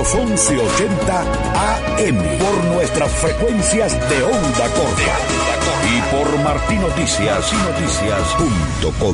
los 1180 AM por nuestras frecuencias de onda corta y por martinoticias.com.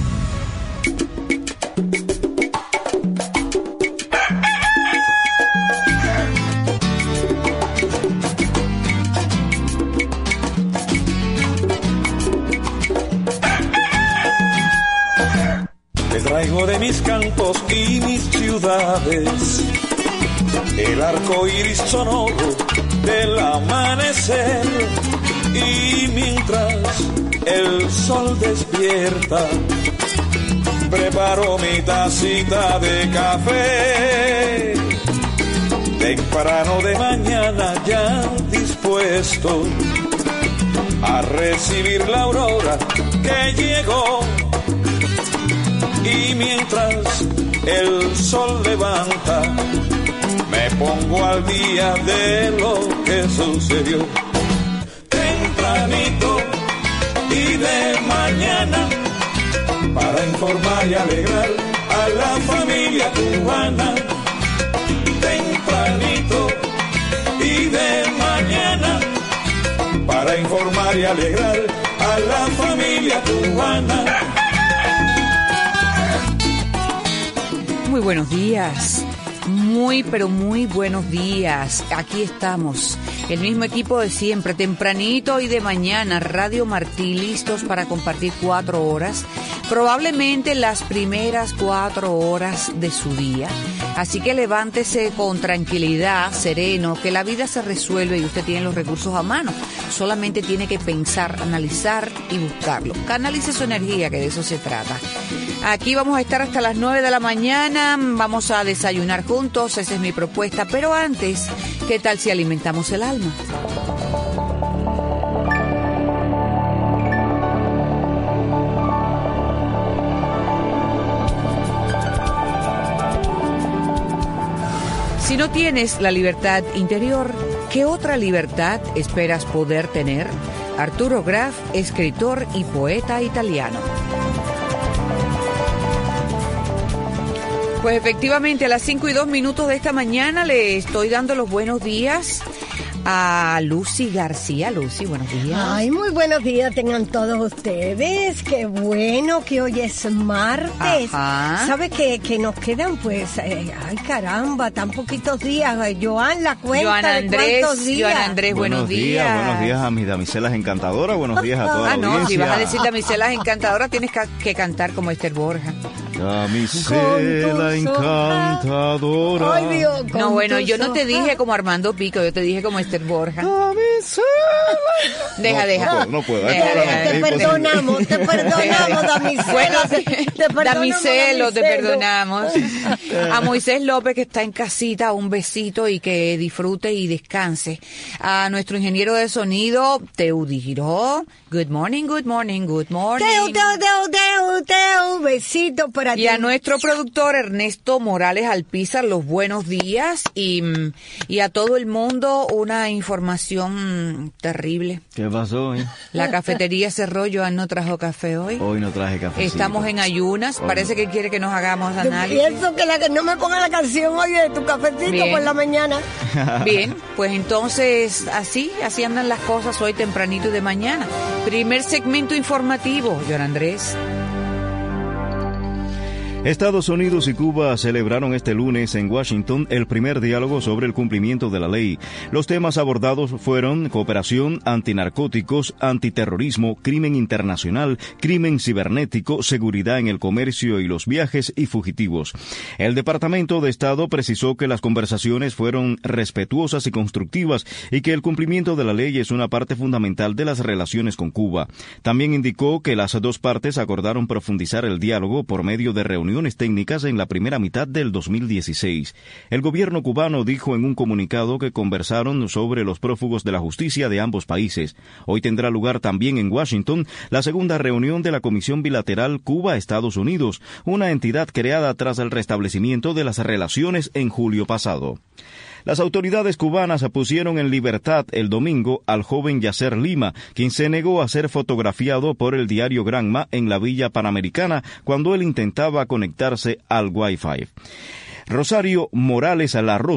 Traigo de mis campos y mis ciudades el arco iris sonoro del amanecer, y mientras el sol despierta preparo mi tacita de café. Temprano de mañana ya dispuesto a recibir la aurora que llegó. Y mientras el sol levanta, me pongo al día de lo que sucedió. Tempranito y de mañana, para informar y alegrar a la familia cubana. Tempranito y de mañana, para informar y alegrar a la familia cubana. Muy buenos días, pero muy buenos días. Aquí estamos, el mismo equipo de siempre, tempranito y de mañana, Radio Martí, listos para compartir 4 horas, probablemente las primeras 4 horas de su día. Así que levántese con tranquilidad, sereno, que la vida se resuelve y usted tiene los recursos a mano. Solamente tiene que pensar, analizar y buscarlo. Canalice su energía, que de eso se trata. Aquí vamos a estar hasta las 9 de la mañana, vamos a desayunar juntos, esa es mi propuesta. Pero antes, ¿qué tal si alimentamos el alma? Si no tienes la libertad interior, ¿qué otra libertad esperas poder tener? Arturo Graf, escritor y poeta italiano. Pues efectivamente, a las 5:02 de esta mañana le estoy dando los buenos días a Lucy García. Lucy, buenos días. Ay, muy buenos días tengan todos ustedes. Qué bueno que hoy es martes. Ajá. ¿Sabe que nos quedan pues, ay caramba, tan poquitos días? Joan, la cuenta de cuántos días. Joan Andrés, buenos días. Buenos días a mis damiselas encantadoras, buenos días a toda la audiencia. No, si vas a decir damiselas encantadoras tienes que cantar como Esther Borja. Damisela encantadora. Ay, Dios, no, bueno, yo no te dije como Armando Pico, yo te dije como Esther Borja. Damisela. Deja. No puedo. Te perdonamos, Damisela. Bueno, Damiselo, Damiselo, te perdonamos. A Moisés López, que está en casita, un besito y que disfrute y descanse. A nuestro ingeniero de sonido, Teudiro. Good morning. Teu, besito para ti. Y a nuestro productor Ernesto Morales Alpizar, los buenos días. Y a todo el mundo una información terrible. ¿Qué pasó hoy? La cafetería cerró, Joan no trajo café hoy. Hoy no traje café. Estamos en ayunas, parece que quiere que nos hagamos análisis. Pienso que no me ponga la canción hoy de tu cafecito. Bien. Por la mañana. Bien, pues entonces así andan las cosas hoy tempranito y de mañana. Primer segmento informativo, Joan Andrés. Estados Unidos y Cuba celebraron este lunes en Washington el primer diálogo sobre el cumplimiento de la ley. Los temas abordados fueron cooperación, antinarcóticos, antiterrorismo, crimen internacional, crimen cibernético, seguridad en el comercio y los viajes y fugitivos. El Departamento de Estado precisó que las conversaciones fueron respetuosas y constructivas y que el cumplimiento de la ley es una parte fundamental de las relaciones con Cuba. También indicó que las dos partes acordaron profundizar el diálogo por medio de reuniones técnicas en la primera mitad del 2016. El gobierno cubano dijo en un comunicado que conversaron sobre los prófugos de la justicia de ambos países. Hoy tendrá lugar también en Washington la segunda reunión de la Comisión Bilateral Cuba-Estados Unidos, una entidad creada tras el restablecimiento de las relaciones en julio pasado. Las autoridades cubanas pusieron en libertad el domingo al joven Yasser Lima, quien se negó a ser fotografiado por el diario Granma en la Villa Panamericana cuando él intentaba conectarse al Wi-Fi. Rosario Morales La Rosa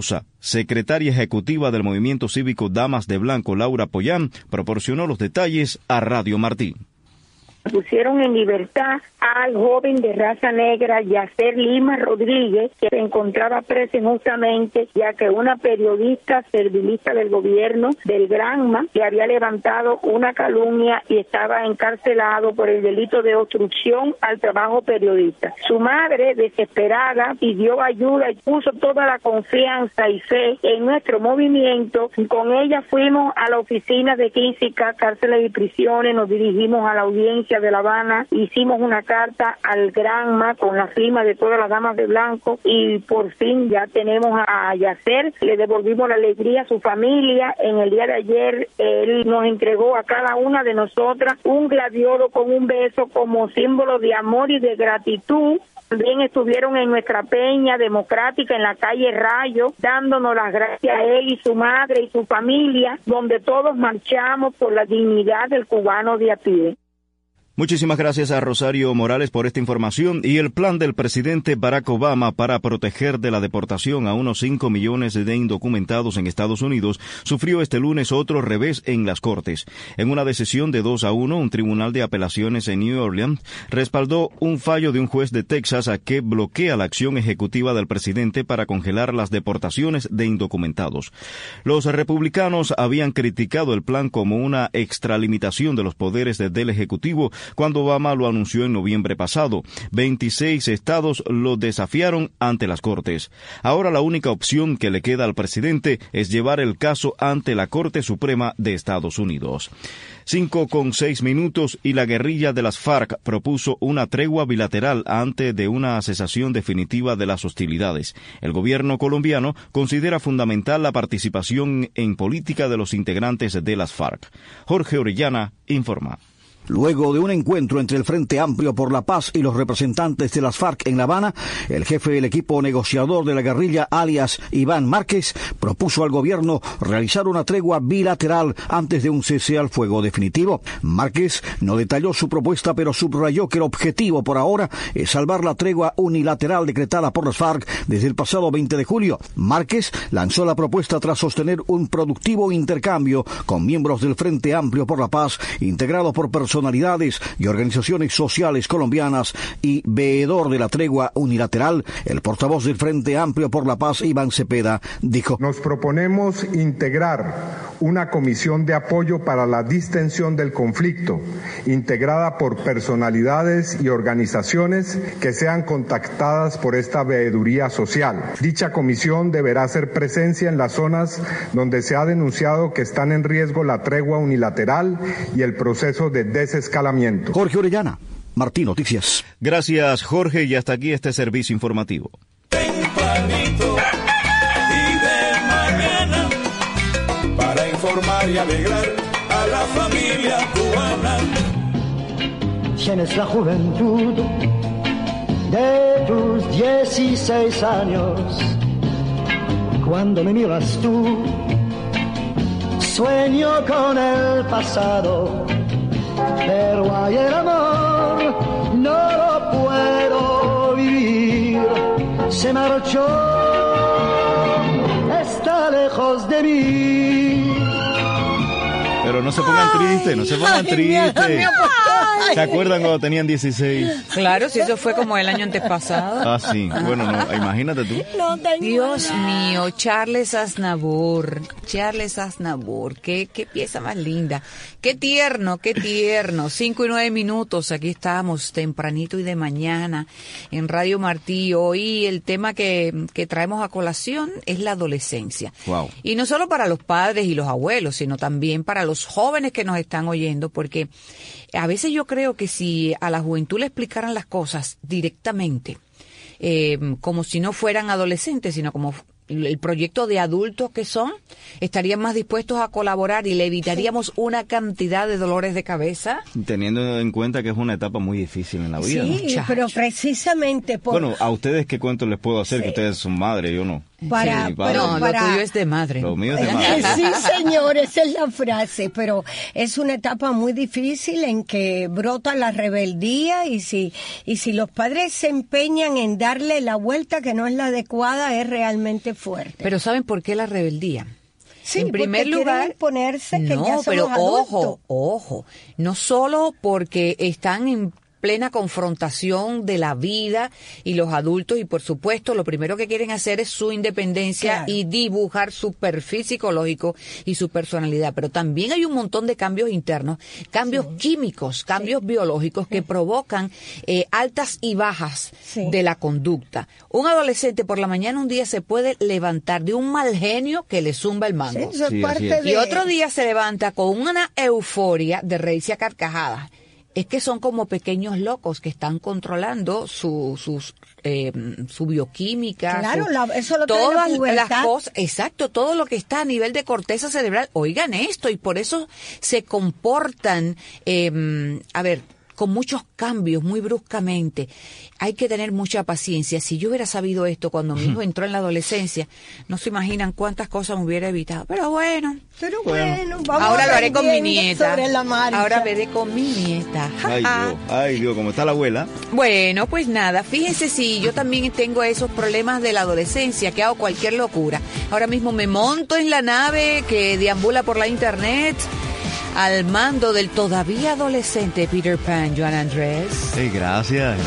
secretaria ejecutiva del Movimiento Cívico Damas de Blanco, Laura Pollán, proporcionó los detalles a Radio Martí. Pusieron en libertad al joven de raza negra Yacer Lima Rodríguez, que se encontraba preso injustamente, ya que una periodista servilista del gobierno del Granma le había levantado una calumnia y estaba encarcelado por el delito de obstrucción al trabajo periodista. Su madre, desesperada, pidió ayuda y puso toda la confianza y fe en nuestro movimiento. Con ella fuimos a la oficina de Quinsica, Cárceles y Prisiones, nos dirigimos a la audiencia de La Habana, hicimos una carta al Granma con la firma de todas las damas de blanco y por fin ya tenemos a Yacer. Le devolvimos la alegría a su familia. En el día de ayer él nos entregó a cada una de nosotras un gladiolo con un beso como símbolo de amor y de gratitud. También estuvieron en nuestra peña democrática en la calle Rayo, dándonos las gracias a él y su madre y su familia, donde todos marchamos por la dignidad del cubano de a pie. Muchísimas gracias a Rosario Morales por esta información. Y el plan del presidente Barack Obama para proteger de la deportación a unos 5 millones de indocumentados en Estados Unidos sufrió este lunes otro revés en las Cortes. En una decisión de 2-1, un tribunal de apelaciones en New Orleans respaldó un fallo de un juez de Texas a que bloquea la acción ejecutiva del presidente para congelar las deportaciones de indocumentados. Los republicanos habían criticado el plan como una extralimitación de los poderes del Ejecutivo cuando Obama lo anunció en noviembre pasado. 26 estados lo desafiaron ante las Cortes. Ahora la única opción que le queda al presidente es llevar el caso ante la Corte Suprema de Estados Unidos. 5:06 y la guerrilla de las FARC propuso una tregua bilateral antes de una cesación definitiva de las hostilidades. El gobierno colombiano considera fundamental la participación en política de los integrantes de las FARC. Jorge Orellana informa. Luego de un encuentro entre el Frente Amplio por la Paz y los representantes de las FARC en La Habana, el jefe del equipo negociador de la guerrilla, alias Iván Márquez, propuso al gobierno realizar una tregua bilateral antes de un cese al fuego definitivo. Márquez no detalló su propuesta, pero subrayó que el objetivo por ahora es salvar la tregua unilateral decretada por las FARC desde el pasado 20 de julio. Márquez lanzó la propuesta tras sostener un productivo intercambio con miembros del Frente Amplio por la Paz, integrado por personalidades y organizaciones sociales colombianas, y veedor de la tregua unilateral, el portavoz del Frente Amplio por la Paz, Iván Cepeda, dijo: Nos proponemos integrar una comisión de apoyo para la distensión del conflicto, integrada por personalidades y organizaciones que sean contactadas por esta veeduría social. Dicha comisión deberá hacer presencia en las zonas donde se ha denunciado que están en riesgo la tregua unilateral y el proceso de desescalamiento. Jorge Orellana, Martí Noticias. Gracias, Jorge, y hasta aquí este servicio informativo. Tempranito y de mañana, para informar y alegrar a la familia cubana. Tienes la juventud de tus 16 años. Cuando me miras tú, sueño con el pasado. Pero hay el amor, no lo puedo vivir. Se marchó, está lejos de mí. Pero no se pongan tristes, no se pongan tristes. ¿Se acuerdan cuando tenían 16? Claro, si eso fue como el año antepasado. Ah, sí. Bueno, no, imagínate tú. No tengo Dios nada. mío, Charles Aznavour, qué pieza más linda. Qué tierno. 5:09, aquí estamos, tempranito y de mañana, en Radio Martí. Hoy el tema que traemos a colación es la adolescencia. Wow. Y no solo para los padres y los abuelos, sino también para los jóvenes que nos están oyendo, porque a veces yo creo que si a la juventud le explicaran las cosas directamente, como si no fueran adolescentes, sino como el proyecto de adultos que son, estarían más dispuestos a colaborar y le evitaríamos una cantidad de dolores de cabeza. Teniendo en cuenta que es una etapa muy difícil en la vida. Sí, ¿no? pero precisamente por... Bueno, a ustedes qué cuento les puedo hacer, Sí. que ustedes son madres, yo no. Para, sí, lo tuyo es de madre. Lo mío es de madre. Sí, señor, esa es la frase, pero es una etapa muy difícil en que brota la rebeldía y si los padres se empeñan en darle la vuelta que no es la adecuada, es realmente fuerte. Pero ¿saben por qué la rebeldía? Sí, en primer lugar, imponerse que no, ya somos pero adultos. ojo, no solo porque están en plena confrontación de la vida y los adultos, y por supuesto lo primero que quieren hacer es su independencia, claro, y dibujar su perfil psicológico y su personalidad, pero también hay un montón de cambios internos, cambios químicos, cambios biológicos que provocan altas y bajas de la conducta. Un adolescente por la mañana un día se puede levantar de un mal genio que le zumba el mango, y otro día se levanta con una euforia de reírse a carcajadas. Es que son como pequeños locos que están controlando su bioquímica. Claro, eso lo trae la pubertad. Las cosas, exacto, todo lo que está a nivel de corteza cerebral. Oigan esto, y por eso se comportan, con muchos cambios muy bruscamente. Hay que tener mucha paciencia. Si yo hubiera sabido esto cuando mi hijo entró en la adolescencia, no se imaginan cuántas cosas me hubiera evitado. Pero bueno. Vamos ahora lo haré con mi nieta. Ahora veré con mi nieta. Ay Dios, ¿cómo está la abuela? Bueno, pues nada, fíjense, si yo también tengo esos problemas de la adolescencia, que hago cualquier locura. Ahora mismo me monto en la nave que deambula por la internet, al mando del todavía adolescente Peter Pan, Joan Andrés. Sí, gracias.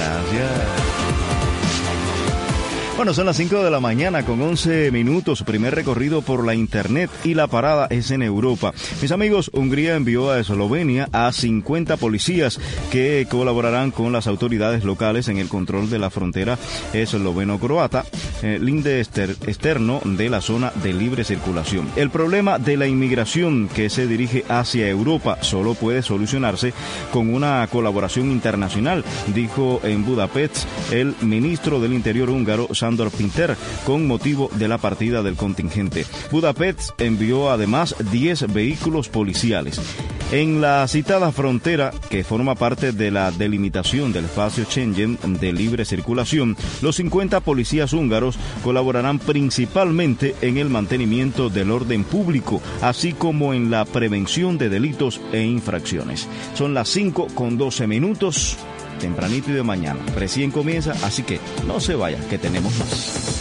Bueno, son las 5 de la mañana con 11 minutos, primer recorrido por la internet y la parada es en Europa. Mis amigos, Hungría envió a Eslovenia a 50 policías que colaborarán con las autoridades locales en el control de la frontera esloveno-croata, linde externo de la zona de libre circulación. El problema de la inmigración que se dirige hacia Europa solo puede solucionarse con una colaboración internacional, dijo en Budapest el ministro del Interior húngaro, Sándor Pinter, con motivo de la partida del contingente. Budapest envió además 10 vehículos policiales. En la citada frontera, que forma parte de la delimitación del espacio Schengen de libre circulación, los 50 policías húngaros colaborarán principalmente en el mantenimiento del orden público, así como en la prevención de delitos e infracciones. Son las 5:12, tempranito y de mañana. Recién comienza, así que no se vaya, que tenemos más.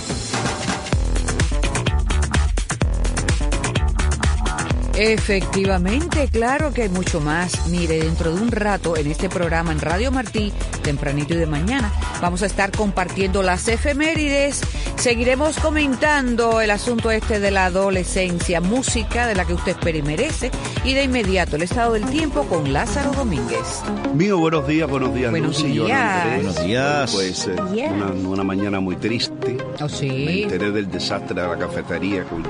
Efectivamente, claro que hay mucho más. Mire, dentro de un rato en este programa en Radio Martí, tempranito y de mañana, vamos a estar compartiendo las efemérides. Seguiremos comentando el asunto de la adolescencia, música de la que usted espera y merece, y de inmediato el estado del tiempo con Lázaro Domínguez. Mío, buenos días. Buenos Lucy, días. Buenos días. Pues una mañana muy triste. Oh, sí. Me enteré del desastre de la cafetería con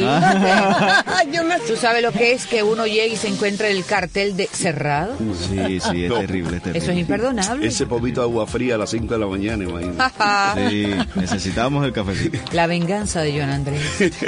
Joan. ¿Tú sabes lo que es que uno llegue y se encuentre el cartel de cerrado? Sí, es terrible. Eso es imperdonable. Ese poquito de agua fría a las 5 de la mañana, imagínate. Sí, necesitamos el cafecito. La venganza de Joan Andrés.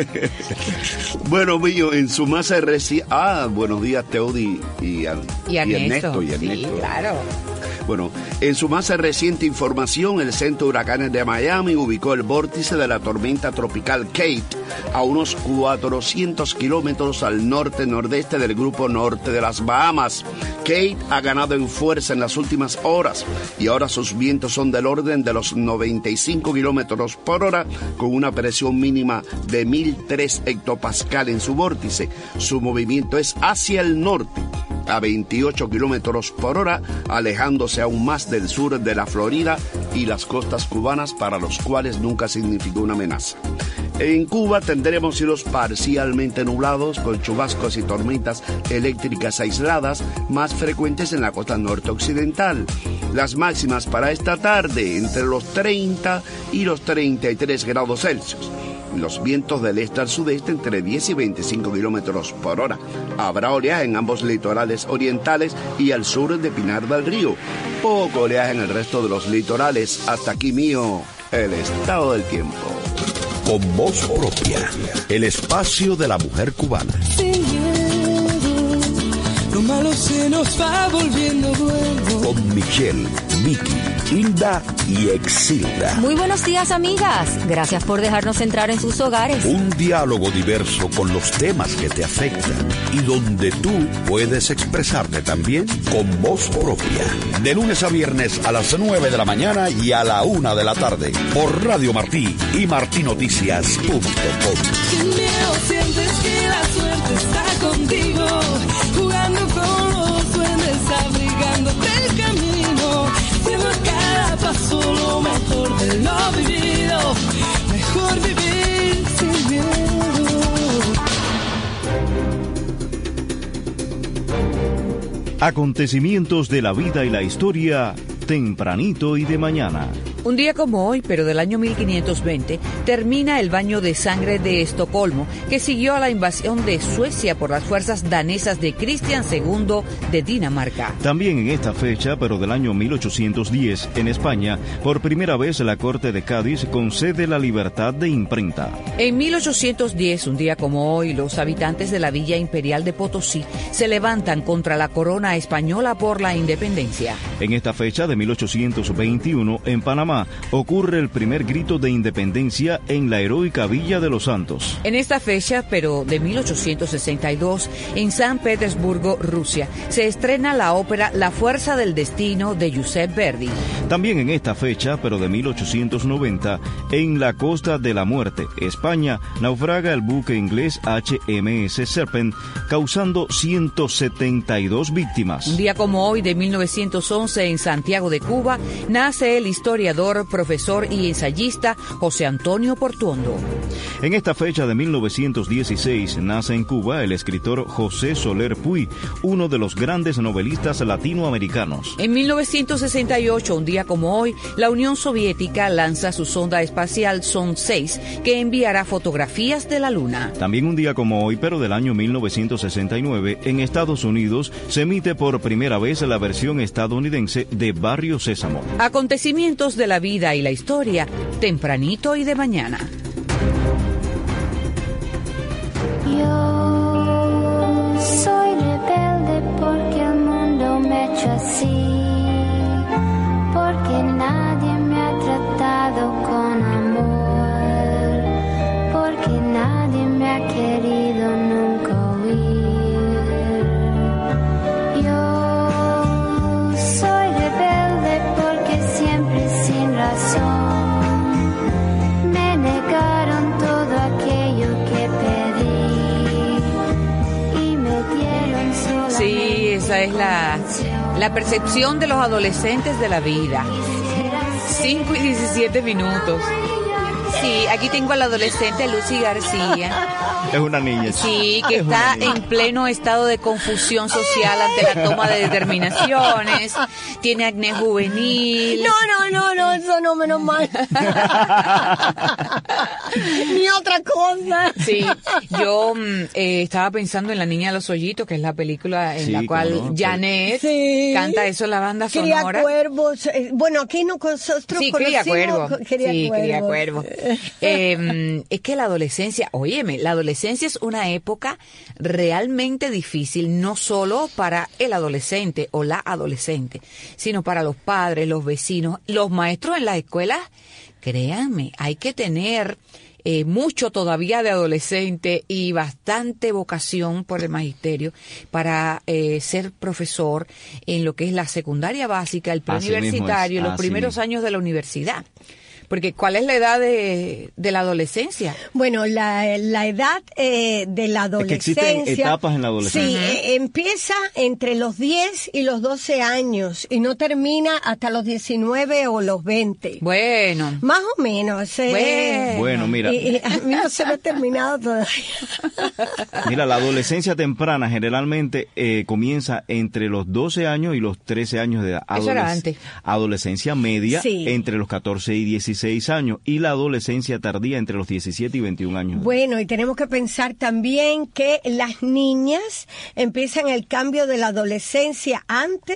Bueno, Millo, en su masa reciente... buenos días, Teodi y Ernesto. Sí, claro. Bueno, en su más reciente información, el Centro de Huracanes de Miami ubicó el vórtice de la tormenta tropical Kate a unos 400 kilómetros al norte-nordeste del grupo norte de las Bahamas. Kate ha ganado en fuerza en las últimas horas y ahora sus vientos son del orden de los 95 kilómetros por hora, con una presión mínima de 1003 hectopascal en su vórtice. Su movimiento es hacia el norte, a 28 kilómetros por hora, alejándose aún más del sur de la Florida y las costas cubanas, para los cuales nunca significó una amenaza. En Cuba tendremos cielos parcialmente nublados, con chubascos y tormentas eléctricas aisladas, más frecuentes en la costa norte occidental. Las máximas para esta tarde entre los 30 y los 33 grados Celsius. Los vientos del este al sudeste entre 10 y 25 kilómetros por hora. Habrá oleaje en ambos litorales orientales y al sur de Pinar del Río. Poco oleaje en el resto de los litorales. Hasta aquí, mío, el estado del tiempo. Con voz propia, el espacio de la mujer cubana. Lo malo se nos va volviendo bueno. Con Michelle, Vicky Hilda y Exilda. Muy buenos días, amigas. Gracias por dejarnos entrar en sus hogares. Un diálogo diverso con los temas que te afectan y donde tú puedes expresarte también con voz propia. De lunes a viernes a las 9 de la mañana y a la 1 de la tarde por Radio Martí y martinoticias.com. Sin miedo sientes que la suerte está contigo, jugando con los duendes, abrigándote el camino, siendo a cada paso lo mejor de lo vivido, mejor vivir sin miedo. Acontecimientos de la vida y la historia, tempranito y de mañana. Un día como hoy, pero del año 1520, termina el baño de sangre de Estocolmo, que siguió a la invasión de Suecia por las fuerzas danesas de Cristian II de Dinamarca. También en esta fecha, pero del año 1810, en España, por primera vez la Corte de Cádiz concede la libertad de imprenta. En 1810, un día como hoy, los habitantes de la Villa Imperial de Potosí se levantan contra la corona española por la independencia. En esta fecha de 1821, en Panamá, ocurre el primer grito de independencia en la heroica Villa de los Santos. En esta fecha, pero de 1862, en San Petersburgo, Rusia, se estrena la ópera La Fuerza del Destino de Giuseppe Verdi. También en esta fecha, pero de 1890, en la Costa de la Muerte, España, naufraga el buque inglés HMS Serpent, causando 172 víctimas. Un día como hoy, de 1911, en Santiago de Cuba, nace el historiador, profesor y ensayista José Antonio Portuondo. En esta fecha de 1916 nace en Cuba el escritor José Soler Puig, uno de los grandes novelistas latinoamericanos. En 1968, un día como hoy, la Unión Soviética lanza su sonda espacial Son 6, que enviará fotografías de la Luna. También un día como hoy, pero del año 1969, en Estados Unidos se emite por primera vez la versión estadounidense de Barrio Sésamo. Acontecimientos de la vida y la historia, tempranito y de mañana. Yo soy rebelde porque el mundo me ha hecho así, porque nadie me ha tratado con amor, porque nadie me ha querido nunca oír. Yo soy rebelde porque siempre sin razón me negaron todo aquello que pedí y me dieron solamente. Sí, esa es la percepción de los adolescentes de la vida. 5 y 17 minutos. Sí, aquí tengo a la adolescente Lucy García. Es una niña. Sí, que está en pleno estado de confusión social ante la toma de determinaciones. Tiene acné juvenil. No, eso no, menos mal. Ni otra cosa. Sí, yo estaba pensando en La Niña de los Hoyitos, que es la película en la cual Janet canta eso en la banda sonora. Cría Cuervos. Bueno, aquí nosotros Cría Cuervo. Cría Cuervo. Es que la adolescencia, óyeme, la adolescencia es una época realmente difícil, no solo para el adolescente o la adolescente, sino para los padres, los vecinos, los maestros en las escuelas. Créanme, hay que tener mucho todavía de adolescente y bastante vocación por el magisterio para ser profesor en lo que es la secundaria básica, el preuniversitario, los primeros años de la universidad. Porque ¿cuál es la edad de la adolescencia? Bueno, la edad de la adolescencia... Es que existen etapas en la adolescencia. Sí, empieza entre los 10 y los 12 años y no termina hasta los 19 o los 20. Bueno. Más o menos. Bueno, mira. Y a mí no se me ha terminado todavía. Mira, la adolescencia temprana generalmente comienza entre los 12 años y los 13 años de edad. Eso era antes. Adolescencia media entre los 14 y 16 años y la adolescencia tardía entre los 17 y 21 años. Bueno, y tenemos que pensar también que las niñas empiezan el cambio de la adolescencia antes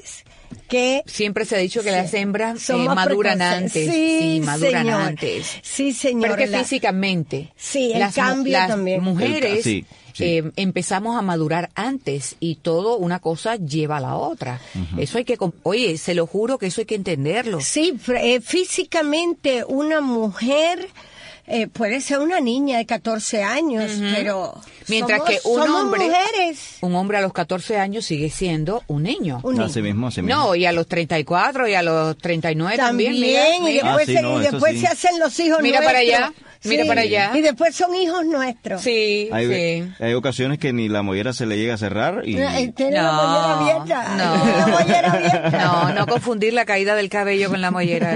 que siempre se ha dicho que sí, las hembras son más maduran precoces. antes. Sí, maduran señor. antes. Sí, señor. Pero es que físicamente. Sí, el cambio las también. mujeres Sí. empezamos a madurar antes y todo, una cosa lleva a la otra. Eso hay que, oye, se lo juro que eso hay que entenderlo. Sí, físicamente una mujer puede ser una niña de 14 años, pero mientras somos, que un somos hombre, mujeres. un hombre a los 14 años sigue siendo un niño. Así mismo. No, y a los 34 y a los 39 también. Mira, y después, sí. se hacen los hijos Mira nuestros. para allá. Mira Sí, para allá. Y después son hijos nuestros. Sí, Hay ocasiones que ni la mollera se le llega a cerrar y... Tiene la mollera abierta. La mollera abierta. No confundir la caída del cabello con la mollera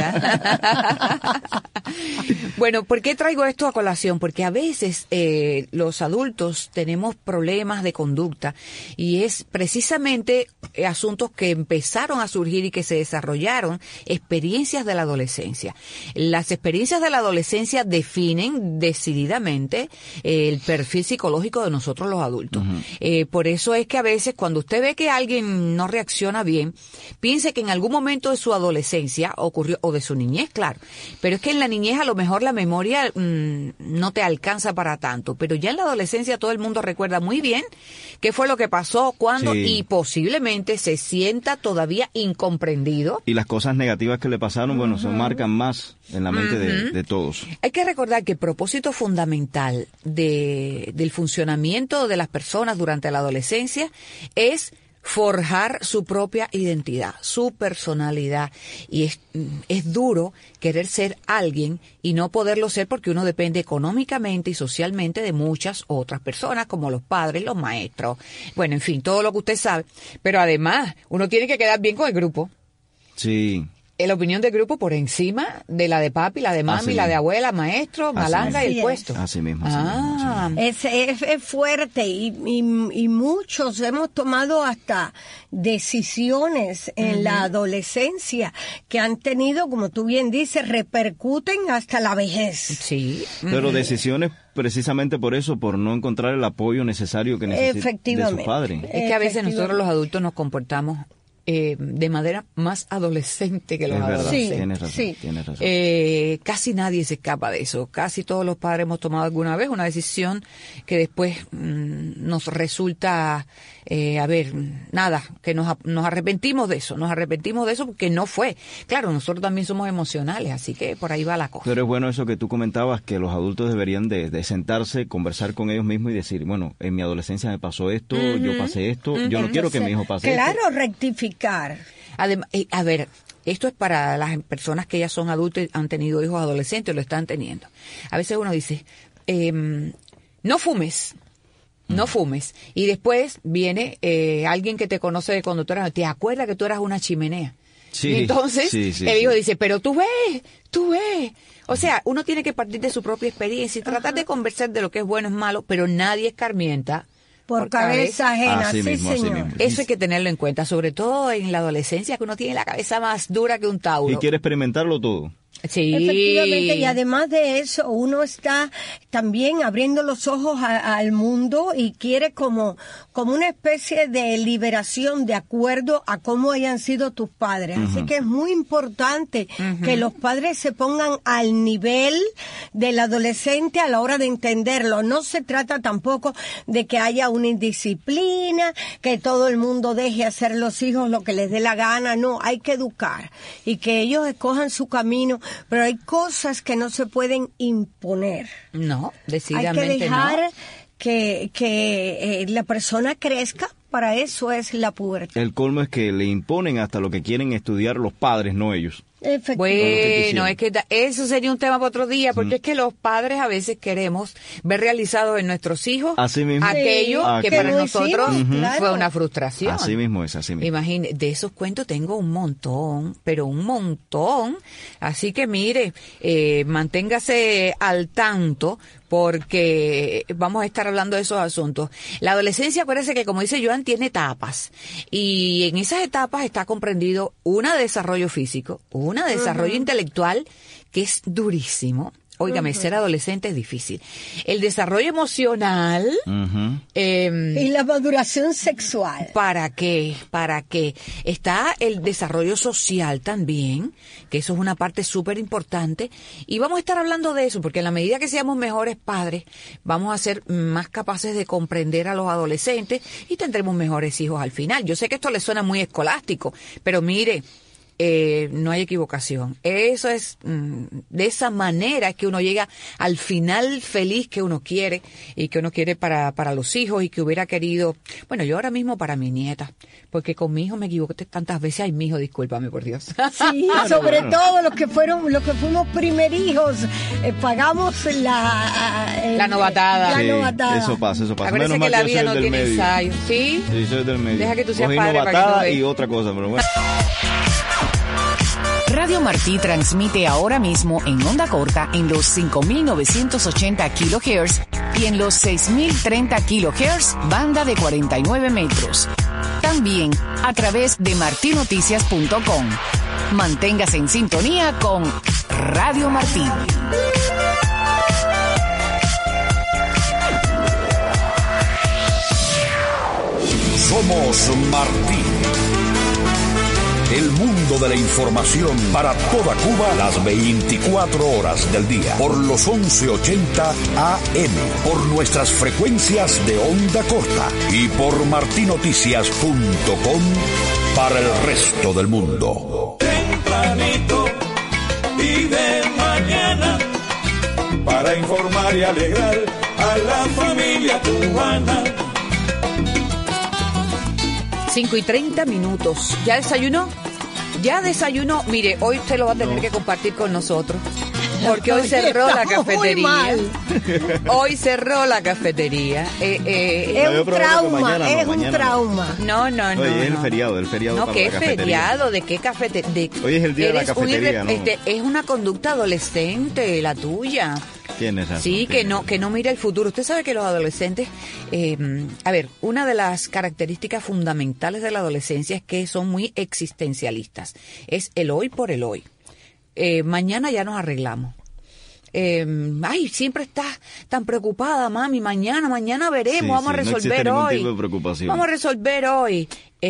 abierta. Bueno, ¿por qué traigo esto a colación? Porque a veces los adultos tenemos problemas de conducta y es precisamente asuntos que empezaron a surgir y que se desarrollaron, experiencias de la adolescencia. Las experiencias de la adolescencia definen decididamente el perfil psicológico de nosotros los adultos. Por eso es que a veces cuando usted ve que alguien no reacciona bien, piense que en algún momento de su adolescencia ocurrió, o de su niñez, claro, pero es que en la niñez a lo mejor la memoria no te alcanza para tanto, pero ya en la adolescencia todo el mundo recuerda muy bien qué fue lo que pasó, cuándo, y posiblemente se sienta todavía incomprendido. Y las cosas negativas que le pasaron, bueno, se marcan más en la mente de todos. Hay que recordar que el propósito fundamental del funcionamiento de las personas durante la adolescencia es forjar su propia identidad, su personalidad. Y es duro querer ser alguien y no poderlo ser porque uno depende económicamente y socialmente de muchas otras personas, como los padres, los maestros, bueno, en fin, todo lo que usted sabe. Pero además, uno tiene que quedar bien con el grupo. Sí. La opinión del grupo por encima de la de papi, la de mami, la de abuela, maestro, malanga y el puesto. Así mismo. Es fuerte y muchos hemos tomado hasta decisiones en la adolescencia que han tenido, como tú bien dices, repercuten hasta la vejez. Sí. Pero decisiones precisamente por eso, por no encontrar el apoyo necesario que necesitan de sus padres. Es que a veces nosotros los adultos nos comportamos de manera más adolescente que los adolescentes. Tienes razón. Casi nadie se escapa de eso. Casi todos los padres hemos tomado alguna vez una decisión que después nos resulta, que nos arrepentimos de eso. Nos arrepentimos de eso porque no fue. Claro, nosotros también somos emocionales, así que por ahí va la cosa. Pero es bueno eso que tú comentabas, que los adultos deberían de sentarse, conversar con ellos mismos y decir, bueno, en mi adolescencia me pasó esto, yo pasé esto, yo no quiero que mi hijo pase esto. Claro, rectificar. Además, esto es para las personas que ya son adultas y han tenido hijos adolescentes o lo están teniendo. A veces uno dice, no fumes. No fumes. Y después viene alguien que te conoce de cuando tú eras, te acuerdas que tú eras una chimenea. Sí, y entonces el hijo dice, pero tú ves. O sea, uno tiene que partir de su propia experiencia y tratar de conversar de lo que es bueno, es malo, pero nadie escarmienta por cabeza ajena. Así mismo. Eso hay que tenerlo en cuenta, sobre todo en la adolescencia, que uno tiene la cabeza más dura que un tauro. Y quiere experimentarlo todo. Sí. Efectivamente, y además de eso, uno está también abriendo los ojos al mundo y quiere como una especie de liberación de acuerdo a cómo hayan sido tus padres. Así que es muy importante que los padres se pongan al nivel del adolescente a la hora de entenderlo. No se trata tampoco de que haya una indisciplina, que todo el mundo deje hacer los hijos lo que les dé la gana. No, hay que educar y que ellos escojan su camino. Pero hay cosas que no se pueden imponer. No, decididamente no. Hay que dejar que la persona crezca. Para eso es la pubertad. El colmo es que le imponen hasta lo que quieren estudiar los padres, no ellos. Bueno, es que eso sería un tema para otro día, porque es que los padres a veces queremos ver realizados en nuestros hijos aquello que para nosotros fue una frustración. Así mismo es, así mismo. Imagínate, de esos cuentos tengo un montón, pero un montón. Así que mire, manténgase al tanto, porque vamos a estar hablando de esos asuntos. La adolescencia, acuérdense que, como dice Joan, tiene etapas. Y en esas etapas está comprendido una de desarrollo físico, una de desarrollo intelectual, que es durísimo. Óigame, ser adolescente es difícil. El desarrollo emocional... y la maduración sexual. ¿Para qué? Está el desarrollo social también, que eso es una parte súper importante. Y vamos a estar hablando de eso, porque en la medida que seamos mejores padres, vamos a ser más capaces de comprender a los adolescentes y tendremos mejores hijos al final. Yo sé que esto les suena muy escolástico, pero mire... no hay equivocación. Eso es, de esa manera es que uno llega al final feliz que uno quiere y que uno quiere para los hijos y que hubiera querido, bueno, yo ahora mismo para mi nieta, porque con mi hijo me equivoqué tantas veces. Ay, mi hijo, discúlpame, por Dios. Sí, sobre todo los que fuimos primerijos, pagamos la novatada. Sí, novatada. Eso pasa. Acuérdense que la vida no tiene ensayo. ¿Sí? Sí, soy del medio. Deja que tú seas Cogí padre para que novatada tú veas. y otra cosa, pero bueno. Radio Martí transmite ahora mismo en onda corta en los 5.980 kHz y en los 6.030 kHz, banda de 49 metros. También a través de martinoticias.com. Manténgase en sintonía con Radio Martí. Somos Martí. El mundo de la información para toda Cuba las 24 horas del día. Por los 1180 AM. Por nuestras frecuencias de onda corta. Y por martinoticias.com para el resto del mundo. Tempranito y de mañana. Para informar y alegrar a la familia cubana. 5:30. ¿Ya desayunó? ¿Ya desayunó? Mire, hoy usted lo va a tener que compartir con nosotros. Porque hoy cerró la cafetería. Hoy cerró la cafetería. Es un trauma, un trauma. No. Oye, es el feriado No, para ¿qué la cafetería. feriado? ¿De qué cafetería? Hoy es el día de la cafetería, ¿no? Es una conducta adolescente, la tuya. Tienes razón. Sí, que no mira el futuro. Usted sabe que los adolescentes, una de las características fundamentales de la adolescencia es que son muy existencialistas. Es el hoy por el hoy. Mañana ya nos arreglamos. Siempre estás tan preocupada, mami. Mañana veremos, vamos a resolver no hoy. Tipo de preocupación. Vamos a resolver hoy.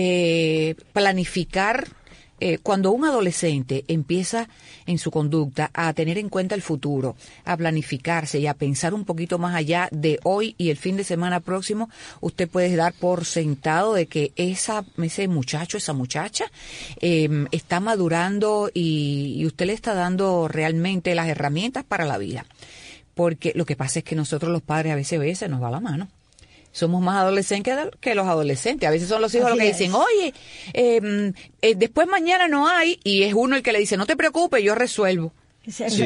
Planificar. Cuando un adolescente empieza en su conducta a tener en cuenta el futuro, a planificarse y a pensar un poquito más allá de hoy y el fin de semana próximo, usted puede dar por sentado de que ese muchacho, esa muchacha, está madurando y usted le está dando realmente las herramientas para la vida. Porque lo que pasa es que nosotros los padres a veces nos va la mano. Somos más adolescentes que los adolescentes. A veces son los hijos los que dicen, oye, después mañana no hay, y es uno el que le dice, no te preocupes, yo resuelvo. Sí, es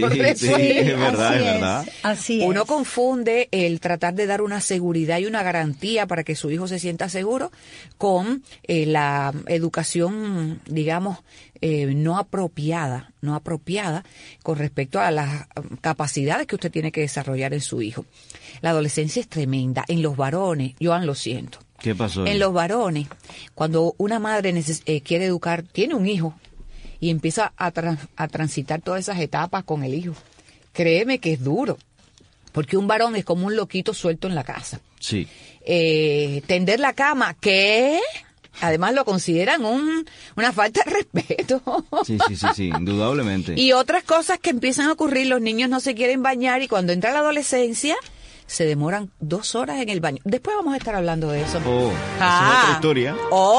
verdad. Así es. Uno confunde el tratar de dar una seguridad y una garantía para que su hijo se sienta seguro con la educación, digamos, no apropiada con respecto a las capacidades que usted tiene que desarrollar en su hijo. La adolescencia es tremenda. En los varones, Joan, lo siento. ¿Qué pasó? En los varones, cuando una madre quiere educar, tiene un hijo y empieza a transitar todas esas etapas con el hijo, créeme que es duro, porque un varón es como un loquito suelto en la casa. Sí. Tender la cama, ¿qué? Además lo consideran una falta de respeto. Sí, indudablemente. Y otras cosas que empiezan a ocurrir, los niños no se quieren bañar y cuando entra la adolescencia se demoran 2 horas en el baño. Después vamos a estar hablando de eso. Es otra historia.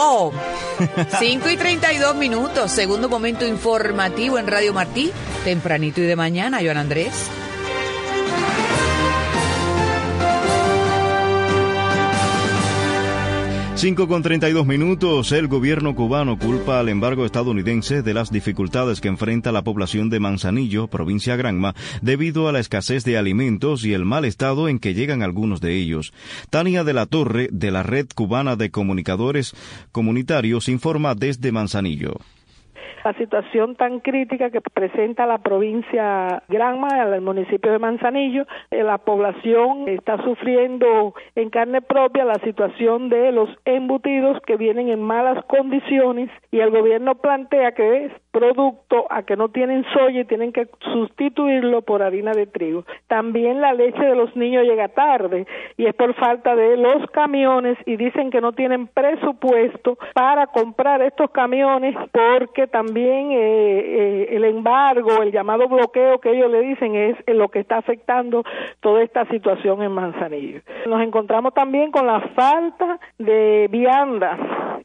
5:32, segundo momento informativo en Radio Martí, tempranito y de mañana, Joan Andrés. Cinco con 32. El gobierno cubano culpa al embargo estadounidense de las dificultades que enfrenta la población de Manzanillo, provincia Granma, debido a la escasez de alimentos y el mal estado en que llegan algunos de ellos. Tania de la Torre, de la Red Cubana de Comunicadores Comunitarios, informa desde Manzanillo. la situación tan crítica que presenta la provincia Granma, el municipio de Manzanillo. La población está sufriendo en carne propia la situación de los embutidos que vienen en malas condiciones, y el gobierno plantea que es producto a que no tienen soya y tienen que sustituirlo por harina de trigo. También la leche de los niños llega tarde y es por falta de los camiones, y dicen que no tienen presupuesto para comprar estos camiones porque también el embargo, el llamado bloqueo que ellos le dicen es lo que está afectando toda esta situación en Manzanillo. Nos encontramos también con la falta de viandas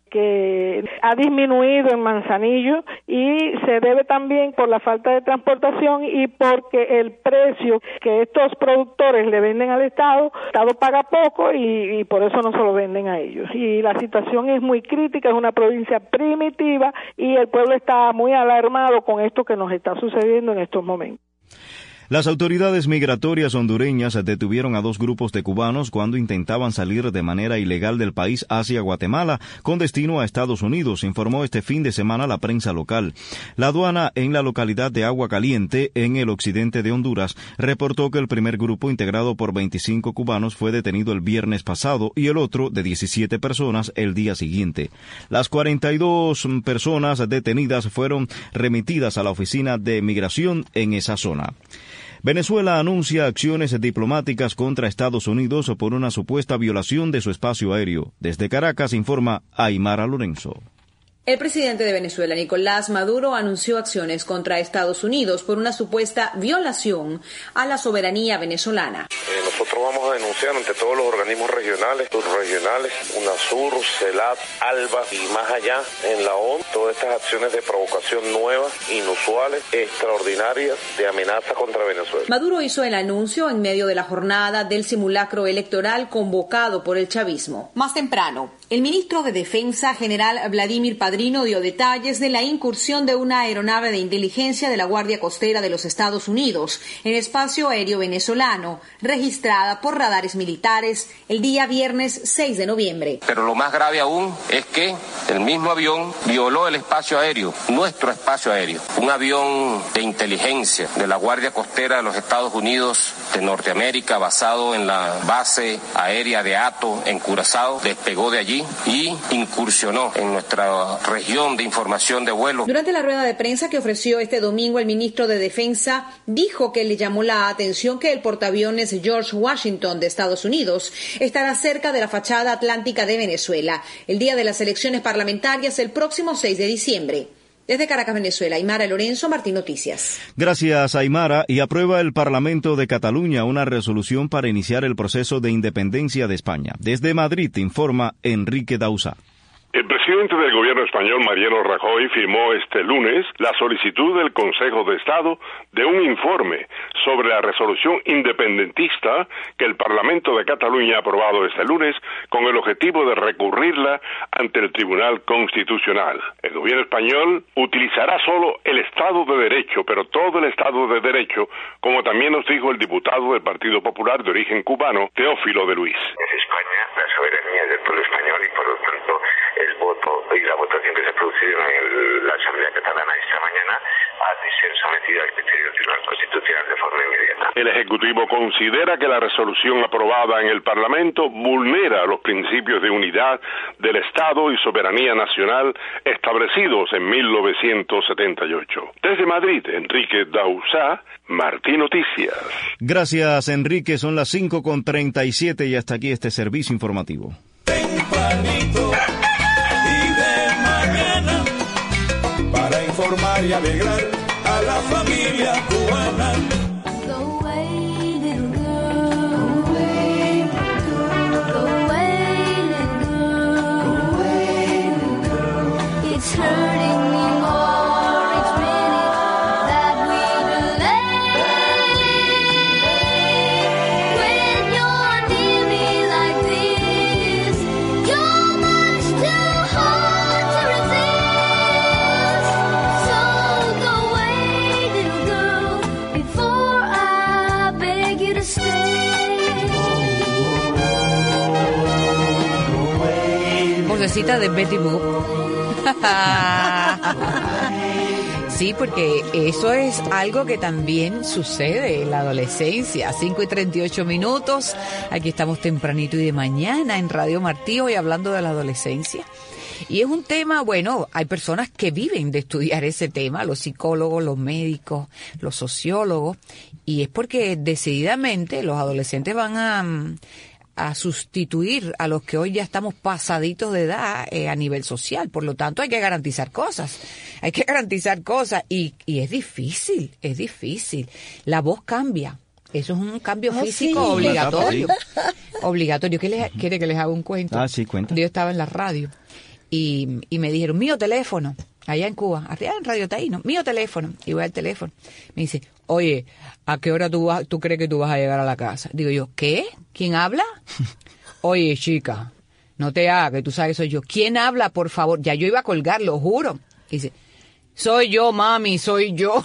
que ha disminuido en Manzanillo, y se debe también por la falta de transportación y porque el precio que estos productores le venden al Estado, el Estado paga poco y por eso no se lo venden a ellos. Y la situación es muy crítica, es una provincia primitiva y el pueblo está muy alarmado con esto que nos está sucediendo en estos momentos. Las autoridades migratorias hondureñas detuvieron a 2 grupos de cubanos cuando intentaban salir de manera ilegal del país hacia Guatemala con destino a Estados Unidos, informó este fin de semana la prensa local. La aduana en la localidad de Agua Caliente, en el occidente de Honduras, reportó que el primer grupo, integrado por 25 cubanos, fue detenido el viernes pasado y el otro, de 17 personas, el día siguiente. Las 42 personas detenidas fueron remitidas a la oficina de migración en esa zona. Venezuela anuncia acciones diplomáticas contra Estados Unidos por una supuesta violación de su espacio aéreo. Desde Caracas informa Aymara Lorenzo. El presidente de Venezuela, Nicolás Maduro, anunció acciones contra Estados Unidos por una supuesta violación a la soberanía venezolana. Nosotros vamos a denunciar ante todos los organismos regionales, subregionales, UNASUR, CELAC, ALBA y más allá en la ONU, todas estas acciones de provocación nuevas, inusuales, extraordinarias, de amenaza contra Venezuela. Maduro hizo el anuncio en medio de la jornada del simulacro electoral convocado por el chavismo. Más temprano, el ministro de Defensa, general Vladimir Padrino, dio detalles de la incursión de una aeronave de inteligencia de la Guardia Costera de los Estados Unidos en espacio aéreo venezolano, registrada por radares militares el día viernes 6 de noviembre. Pero lo más grave aún es que el mismo avión violó el espacio aéreo, nuestro espacio aéreo. Un avión de inteligencia de la Guardia Costera de los Estados Unidos de Norteamérica, basado en la base aérea de Hato en Curazao, despegó de allí y incursionó en nuestra región de información de vuelo. Durante la rueda de prensa que ofreció este domingo, el ministro de Defensa dijo que le llamó la atención que el portaaviones George Washington de Estados Unidos estará cerca de la fachada atlántica de Venezuela el día de las elecciones parlamentarias el próximo 6 de diciembre. Desde Caracas, Venezuela, Aymara Lorenzo, Martín Noticias. Gracias, Aymara. Y aprueba el Parlamento de Cataluña una resolución para iniciar el proceso de independencia de España. Desde Madrid informa Enrique Dausá. El presidente del gobierno español, Mariano Rajoy, firmó este lunes la solicitud del Consejo de Estado de un informe sobre la resolución independentista que el Parlamento de Cataluña ha aprobado este lunes con el objetivo de recurrirla ante el Tribunal Constitucional. El gobierno español utilizará solo el Estado de Derecho, pero todo el Estado de Derecho, como también nos dijo el diputado del Partido Popular de origen cubano, Teófilo de Luis. Es España la soberanía del pueblo español y por lo tanto el voto y la votación que se ha producido en la Asamblea Catalana esta mañana ha de ser sometida al criterio del Tribunal Constitucional de forma inmediata. El Ejecutivo considera que la resolución aprobada en el Parlamento vulnera los principios de unidad del Estado y soberanía nacional establecidos en 1978. Desde Madrid, Enrique Dausá, Martín Noticias. Gracias, Enrique. Son las 5:37 y hasta aquí este servicio informativo. Tempranito y de mañana para informar y alegrar a la familia cubana. Go away, little girl. Go away, little girl. Go away, little girl. Go away, little girl. It's hurting me more each minute that we delay. When you're near me like this, you're much too hard to resist. So go away, little girl, before I beg you to stay. Vocecita de Betty Boop. Sí, porque eso es algo que también sucede en la adolescencia. 5:38. Aquí estamos tempranito y de mañana en Radio Martí, hoy hablando de la adolescencia. Y es un tema, bueno, hay personas que viven de estudiar ese tema, los psicólogos, los médicos, los sociólogos, y es porque decididamente los adolescentes van a sustituir a los que hoy ya estamos pasaditos de edad a nivel social. Por lo tanto, hay que garantizar cosas. Y es difícil. La voz cambia. Eso es un cambio físico obligatorio. Obligatorio. ¿Quiere que les haga un cuento? Sí, cuenta. Yo estaba en la radio y me dijeron, mío teléfono, allá en Cuba, allá en Radio Taíno, mío teléfono. Y voy al teléfono. Me dice, oye, ¿a qué hora tú crees que tú vas a llegar a la casa? Digo yo, ¿qué? ¿Quién habla? Oye, chica, no te hagas, que tú sabes que soy yo. ¿Quién habla, por favor? Ya yo iba a colgar, lo juro. Y dice, soy yo, mami, soy yo.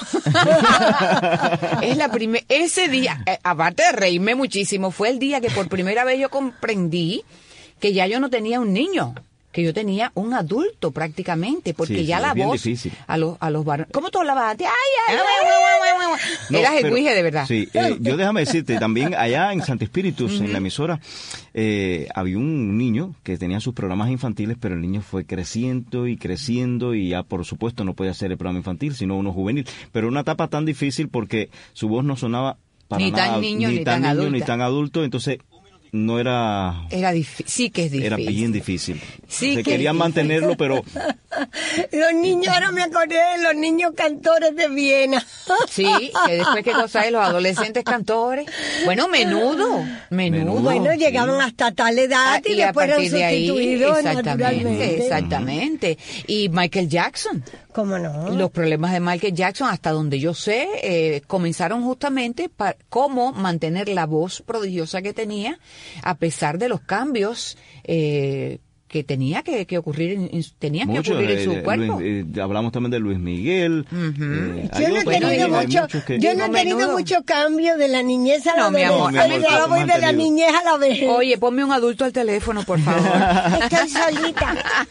Ese día, aparte de reírme muchísimo, fue el día que por primera vez yo comprendí que ya yo no tenía un niño, que yo tenía un adulto prácticamente, porque ya la voz difícil. a los varones. ¿Cómo tú hablabas antes? No, eras el guije de verdad. Sí, yo déjame decirte, también allá en Santo Espíritus, en la emisora, había un niño que tenía sus programas infantiles, pero el niño fue creciendo y ya por supuesto no podía hacer el programa infantil, sino uno juvenil. Pero una etapa tan difícil porque su voz no sonaba para ni nada, tan niño, ni tan adulto, entonces no era... sí que es difícil. Era bien difícil. Sí, se querían mantenerlo, pero... Los niños, ahora me acordé de los niños cantores de Viena. Sí, que después que cosa es los adolescentes cantores. Bueno, menudo. Bueno, llegaban hasta tal edad y después eran sustituidos naturalmente. Exactamente. Y Michael Jackson. ¿Cómo no? Los problemas de Michael Jackson, hasta donde yo sé, comenzaron justamente para cómo mantener la voz prodigiosa que tenía, a pesar de los cambios que tenía que ocurrir en su cuerpo. Hablamos también de Luis Miguel. Yo no he tenido mucho cambio de la niñez a la vejez. Yo voy de la niñez a la vejez. Oye, ponme un adulto al teléfono, por favor. Estoy solita.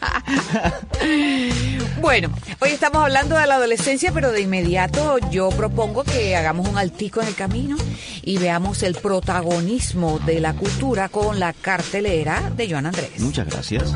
Bueno, hoy estamos hablando de la adolescencia, pero de inmediato yo propongo que hagamos un altico en el camino y veamos el protagonismo de la cultura con la cartelera de Joan Andrés. Muchas gracias.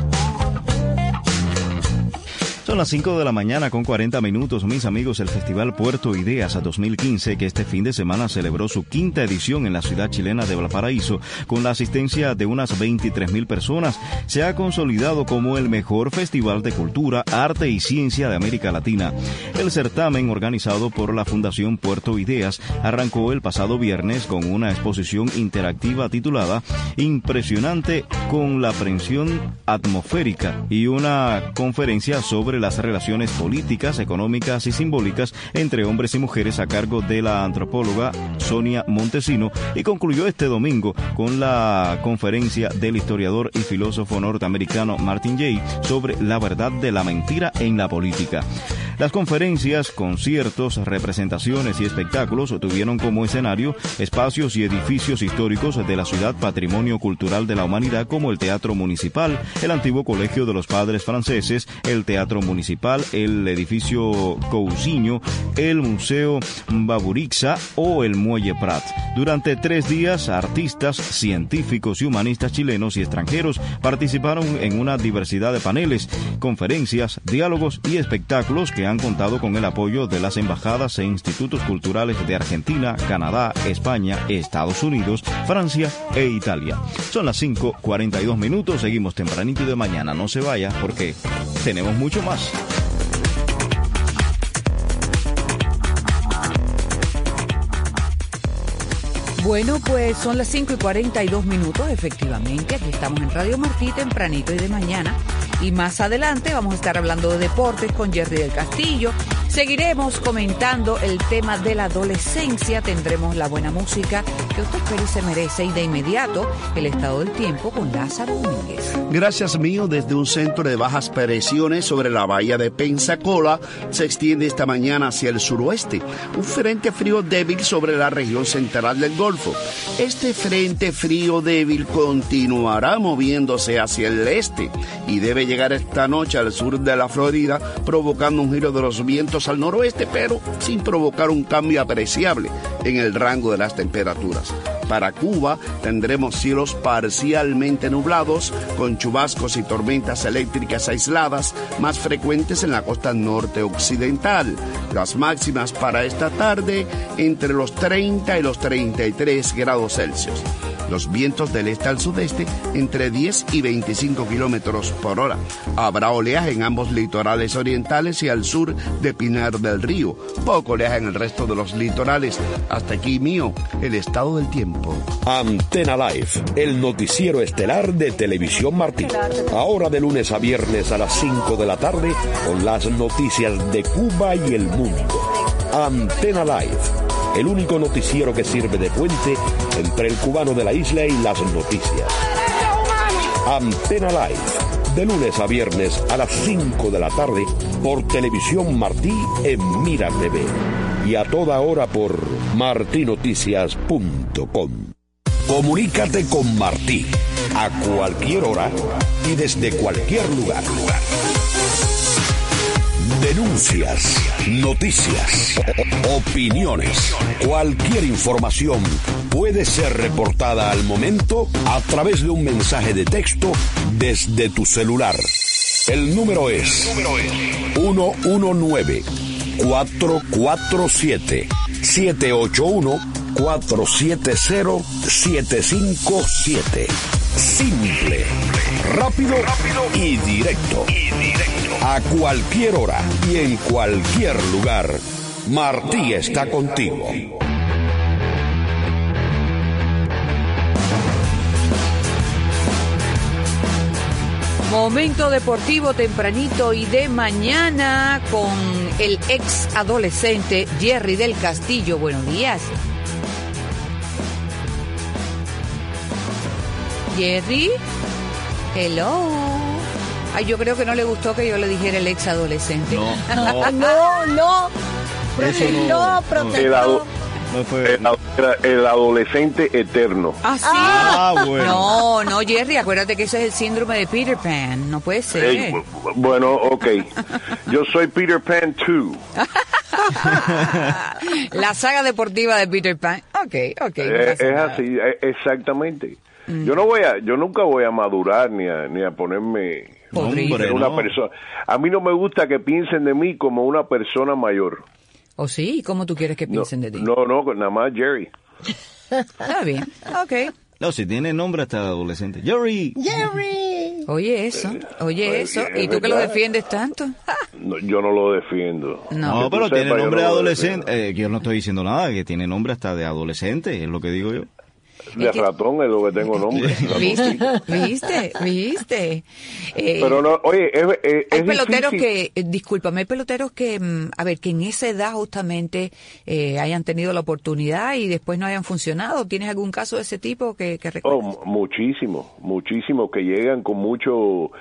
Son las 5 de la mañana con 40 minutos, mis amigos. El Festival Puerto Ideas 2015, que este fin de semana celebró su quinta edición en la ciudad chilena de Valparaíso, con la asistencia de unas 23,000 personas, se ha consolidado como el mejor festival de cultura, arte y ciencia de América Latina. El certamen, organizado por la Fundación Puerto Ideas, arrancó el pasado viernes con una exposición interactiva titulada Impresionante con la presión atmosférica y una conferencia sobre las relaciones políticas, económicas y simbólicas entre hombres y mujeres a cargo de la antropóloga Sonia Montesino, y concluyó este domingo con la conferencia del historiador y filósofo norteamericano Martin Jay sobre la verdad de la mentira en la política. Las conferencias, conciertos, representaciones y espectáculos tuvieron como escenario espacios y edificios históricos de la ciudad Patrimonio Cultural de la Humanidad, como el Teatro Municipal, el antiguo Colegio de los Padres Franceses, el Teatro Municipal, el edificio Cousiño, el Museo Baburixa o el Muelle Prat. Durante 3 días, artistas, científicos y humanistas chilenos y extranjeros participaron en una diversidad de paneles, conferencias, diálogos y espectáculos que han contado con el apoyo de las embajadas e institutos culturales de Argentina, Canadá, España, Estados Unidos, Francia e Italia. Son las 5:42 minutos, seguimos tempranito y de mañana. No se vaya porque tenemos mucho más. Bueno, pues son las 5:42 minutos, efectivamente. Aquí estamos en Radio Martí, tempranito y de mañana. Y más adelante vamos a estar hablando de deportes con Jerry del Castillo. Seguiremos comentando el tema de la adolescencia. Tendremos la buena música que usted espera y se merece. Y de inmediato, el estado del tiempo con Lázaro Domínguez. Gracias, mío. Desde un centro de bajas presiones sobre la bahía de Pensacola se extiende esta mañana hacia el suroeste. Un frente frío débil sobre la región central del Golfo Golfo. Este frente frío débil continuará moviéndose hacia el este y debe llegar esta noche al sur de la Florida, provocando un giro de los vientos al noroeste, pero sin provocar un cambio apreciable en el rango de las temperaturas. Para Cuba tendremos cielos parcialmente nublados, con chubascos y tormentas eléctricas aisladas, más frecuentes en la costa norte occidental. Las máximas para esta tarde entre los 30 y los 33 grados Celsius. Los vientos del este al sudeste entre 10 y 25 kilómetros por hora. Habrá oleaje en ambos litorales orientales y al sur de Pinar del Río. Poco oleaje en el resto de los litorales. Hasta aquí mío, el estado del tiempo. Antena Live, el noticiero estelar de Televisión Martí. Ahora de lunes a viernes a las 5 de la tarde con las noticias de Cuba y el mundo. Antena Live, el único noticiero que sirve de puente entre el cubano de la isla y las noticias. Antena Live, de lunes a viernes a las 5 de la tarde por Televisión Martí en Mira TV y a toda hora por martinoticias.com. Comunícate con Martí a cualquier hora y desde cualquier lugar. Denuncias, noticias, opiniones, cualquier información puede ser reportada al momento a través de un mensaje de texto desde tu celular. El número es 119-447-781-470-757. Simple, rápido y directo. A cualquier hora y en cualquier lugar, Martí está contigo. Momento deportivo tempranito y de mañana con el ex adolescente Jerry del Castillo. Buenos días. Jerry, hello. Ay, yo creo que no le gustó que yo le dijera el ex adolescente. No. Protestó. No fue el adolescente eterno. ¿Ah, sí? Bueno. No, Jerry, acuérdate que ese es el síndrome de Peter Pan. No puede ser. Bueno, ok. Yo soy Peter Pan 2. La saga deportiva de Peter Pan. Ok. Es así, exactamente. Yo nunca voy a madurar ni a ponerme una persona. A mí no me gusta que piensen de mí como una persona mayor. ¿O sí? ¿Cómo tú quieres que piensen de ti? No, nada más Jerry. Está bien, ok. No, si tiene nombre hasta adolescente. Jerry. Oye eso. ¿Y tú que lo defiendes tanto? No, yo no lo defiendo. No, pero tiene nombre de adolescente. Yo no estoy diciendo nada, que tiene nombre hasta de adolescente, es lo que digo yo. De ratón es lo que tengo nombre. ¿Viste? Pero no, oye, hay peloteros difícil. Discúlpame, hay peloteros que en esa edad justamente hayan tenido la oportunidad y después no hayan funcionado. ¿Tienes algún caso de ese tipo que recuerdas? Muchísimo, que llegan con mucha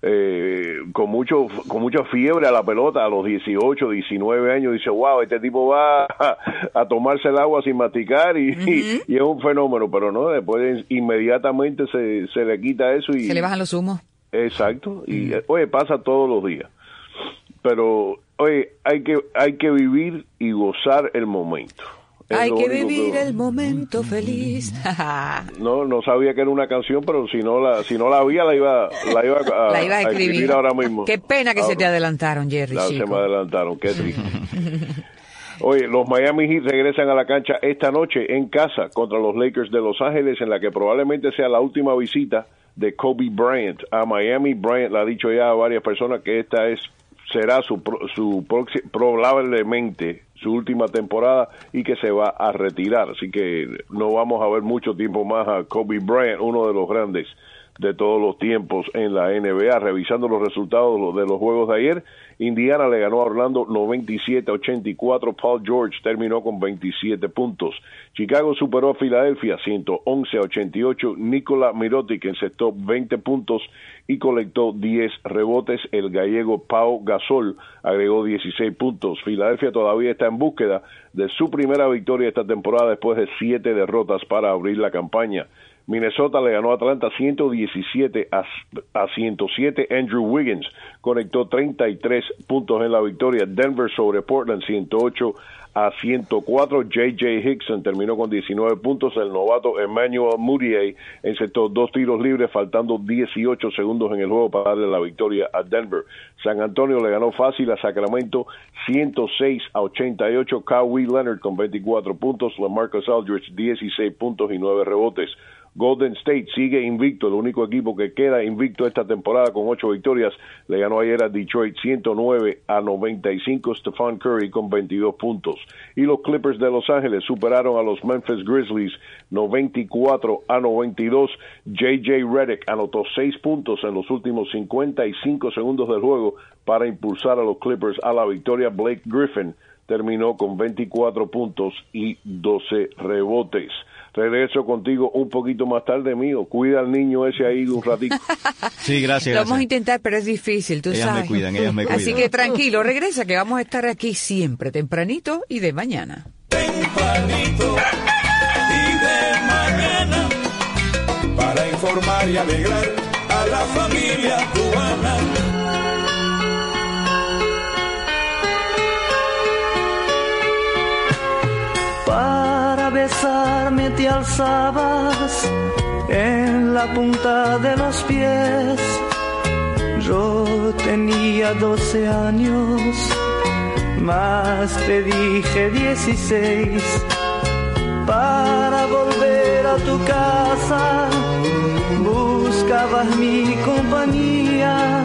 fiebre a la pelota a los 18, 19 años. Dice, wow, este tipo va a tomarse el agua sin masticar y es un fenómeno, pero no, después inmediatamente se le quita eso y... Se le bajan los humos. Exacto, y oye, pasa todos los días. Pero, oye, hay que vivir y gozar el momento. Hay que vivir el momento feliz. No sabía que era una canción, pero si no la había, la iba a escribir ahora mismo. Qué pena que se te adelantaron, Jerry. Se me adelantaron, qué triste. Oye, los Miami Heat regresan a la cancha esta noche en casa contra los Lakers de Los Ángeles, en la que probablemente sea la última visita de Kobe Bryant a Miami. Bryant le ha dicho ya a varias personas que esta será probablemente su última temporada y que se va a retirar, así que no vamos a ver mucho tiempo más a Kobe Bryant, uno de los grandes de todos los tiempos en la NBA. Revisando los resultados de los juegos de ayer, Indiana le ganó a Orlando 97-84. Paul George terminó con 27 puntos. Chicago superó a Filadelfia 111-88. Nikola Mirotic encestó 20 puntos y colectó 10 rebotes. El gallego Pau Gasol agregó 16 puntos. Filadelfia todavía está en búsqueda de su primera victoria esta temporada después de 7 derrotas para abrir la campaña. Minnesota le ganó a Atlanta 117-107. Andrew Wiggins conectó 33 puntos en la victoria. Denver sobre Portland 108-104. J.J. Hickson terminó con 19 puntos. El novato Emmanuel Mudiay encestó 2 tiros libres faltando 18 segundos en el juego para darle la victoria a Denver. San Antonio le ganó fácil a Sacramento 106-88. Kawhi Leonard con 24 puntos. LaMarcus Aldridge 16 puntos y 9 rebotes. Golden State sigue invicto, el único equipo que queda invicto esta temporada con 8 victorias. Le ganó ayer a Detroit 109-95. Stephen Curry con 22 puntos. Y los Clippers de Los Ángeles superaron a los Memphis Grizzlies 94-92. J.J. Redick anotó 6 puntos en los últimos 55 segundos del juego para impulsar a los Clippers a la victoria. Blake Griffin terminó con 24 puntos y 12 rebotes. Regreso contigo un poquito más tarde, mío. Cuida al niño ese ahí un ratito. Sí, gracias. Lo vamos a intentar, pero es difícil, tú ellas sabes. Ellas me cuidan. Así que tranquilo, regresa, que vamos a estar aquí siempre, tempranito y de mañana. Tempranito y de mañana, para informar y alegrar a la familia cubana. Para besarme te alzabas en la punta de los pies. Yo tenía 12 años, más te dije 16. Para volver a tu casa buscabas mi compañía.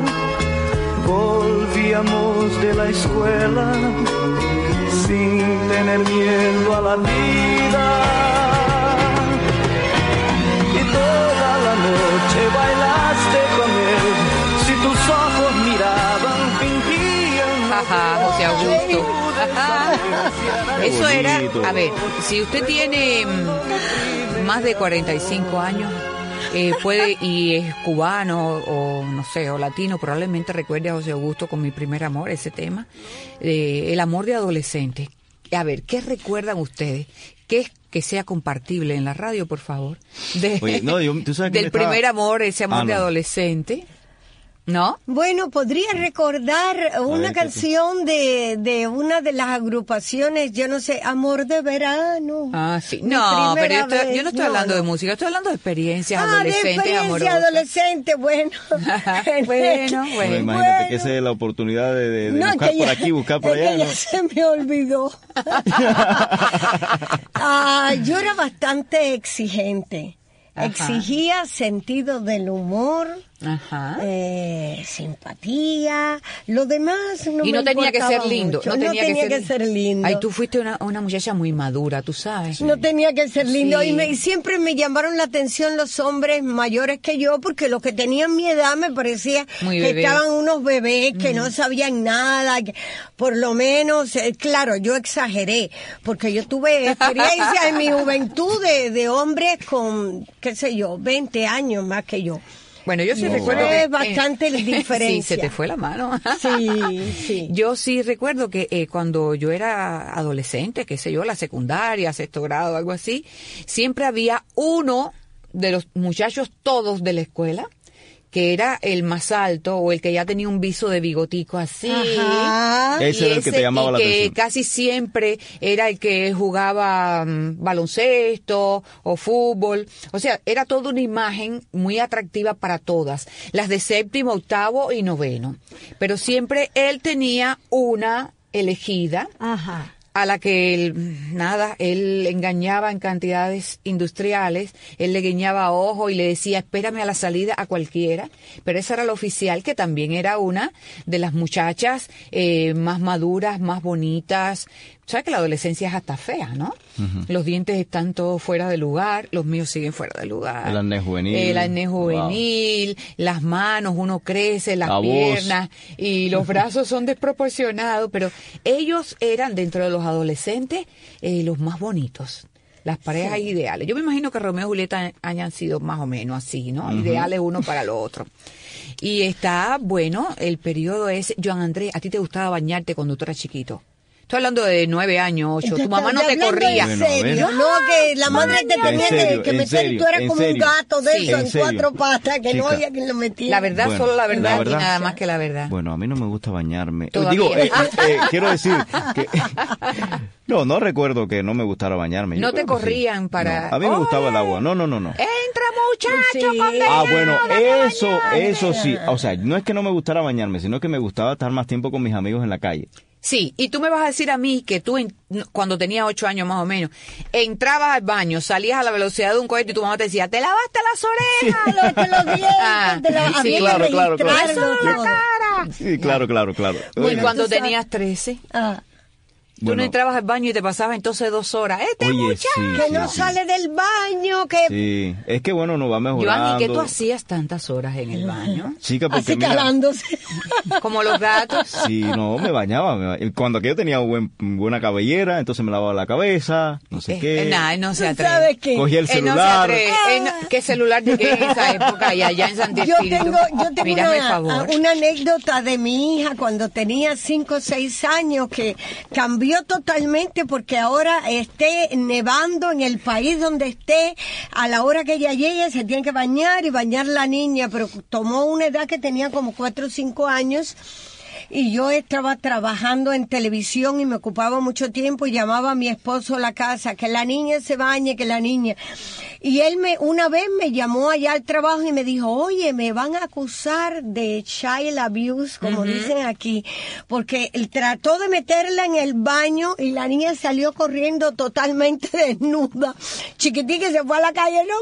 Volvíamos de la escuela sin tener miedo a la vida, y toda la noche bailaste con él. Si tus ojos miraban, fingían. Ajá, José Augusto. Ajá. Eso era, a ver, si usted tiene más de 45 años, puede, y es cubano o no sé, o latino, probablemente recuerde a José Augusto con Mi Primer Amor, ese tema, el amor de adolescente. A ver, ¿qué recuerdan ustedes? ¿Qué es que sea compartible en la radio, por favor? Oye, no, tú sabes que del primer amor, ese amor de adolescente. ¿No? Bueno, podría recordar una canción de una de las agrupaciones, yo no sé, Amor de Verano. Ah, sí. No, pero yo no estoy hablando de música, estoy hablando de experiencias adolescentes, de experiencia adolescente, bueno. Bueno. Imagínate que esa es la oportunidad de buscar por aquí, buscar por allá. ¿no? Ya se me olvidó. Yo era bastante exigente. Ajá. Exigía sentido del humor, ajá, simpatía, lo demás no me importaba. Y no tenía que ser lindo. Mucho. No tenía que ser lindo. Ay, tú fuiste una muchacha muy madura, tú sabes. No tenía que ser lindo. Sí. Y siempre me llamaron la atención los hombres mayores que yo, porque los que tenían mi edad me parecía que estaban unos bebés que no sabían nada. Que, por lo menos, claro, yo exageré, porque yo tuve experiencia en mi juventud de hombres con, qué sé yo, 20 años más que yo. Bueno, yo sí recuerdo que es bastante diferencia. Sí, se te fue la mano. Sí. Yo sí recuerdo que cuando yo era adolescente, qué sé yo, la secundaria, 6º grado, algo así, siempre había uno de los muchachos todos de la escuela que era el más alto o el que ya tenía un viso de bigotico así. Ajá. Ese era el que te llamaba la atención. Que casi siempre era el que jugaba baloncesto o fútbol. O sea, era toda una imagen muy atractiva para todas. Las de 7º, 8º y 9º. Pero siempre él tenía una elegida. Ajá. A la que él engañaba en cantidades industriales, él le guiñaba ojo y le decía, espérame a la salida a cualquiera, pero esa era la oficial, que también era una de las muchachas más maduras, más bonitas, ¿Sabes que la adolescencia es hasta fea, no? Los dientes están todos fuera de lugar, los míos siguen fuera de lugar. El acné juvenil. El acné juvenil, las manos, uno crece, las piernas y los brazos son desproporcionados, pero ellos eran, dentro de los adolescentes, los más bonitos. Las parejas ideales. Yo me imagino que Romeo y Julieta hayan sido más o menos así, ¿no? Ideales uno para lo otro. Y está, bueno, el periodo es, Joan Andrés, ¿a ti te gustaba bañarte cuando tú eras chiquito? Estoy hablando de 9 años, 8. Tu mamá no te corría. En serio, no, que la madre te tenía que meter, tú eras como un gato de eso en 4 patas, que no había quien lo metiera. La verdad, bueno, solo la verdad y nada más que la verdad. Bueno, a mí no me gusta bañarme. ¿Todavía? Digo, quiero decir que... No recuerdo que no me gustara bañarme. No te corrían para... No, a mí me gustaba el agua. No. Entra, muchacho, bueno, eso sí. O sea, no es que no me gustara bañarme, sino que me gustaba estar más tiempo con mis amigos en la calle. Sí, y tú me vas a decir a mí que tú, cuando tenías 8 años más o menos, entrabas al baño, salías a la velocidad de un cohete y tu mamá te decía, ¿te lavaste las orejas? Lavaste los dientes, sí, claro. La cara. Sí, claro. Bueno, y cuando tenías 13... Tú no entrabas al baño y te pasabas entonces 2 horas. Muchacho que no sale del baño, que... Sí, es que bueno, nos va mejorando. Joan, ¿y qué tú hacías tantas horas en el baño? Chica, porque así calándose. Como los gatos. Sí, no, me bañaba. Cuando aquello tenía buena cabellera, entonces me lavaba la cabeza, no sé qué. No se atreve. ¿Sabes qué? Cogía el celular. ¿Qué celular de qué en esa época y allá en Santi Espíritu? Yo tengo una anécdota de mi hija cuando tenía 5 o 6 años que cambió totalmente porque ahora esté nevando en el país donde esté, a la hora que ella llegue se tiene que bañar y bañar la niña, pero tomó una edad que tenía como 4 o 5 años. Y yo estaba trabajando en televisión y me ocupaba mucho tiempo y llamaba a mi esposo a la casa, que la niña se bañe, que la niña. Y él una vez me llamó allá al trabajo y me dijo, oye, me van a acusar de child abuse, como dicen aquí, porque él trató de meterla en el baño y la niña salió corriendo totalmente desnuda. Chiquitica, se fue a la calle, no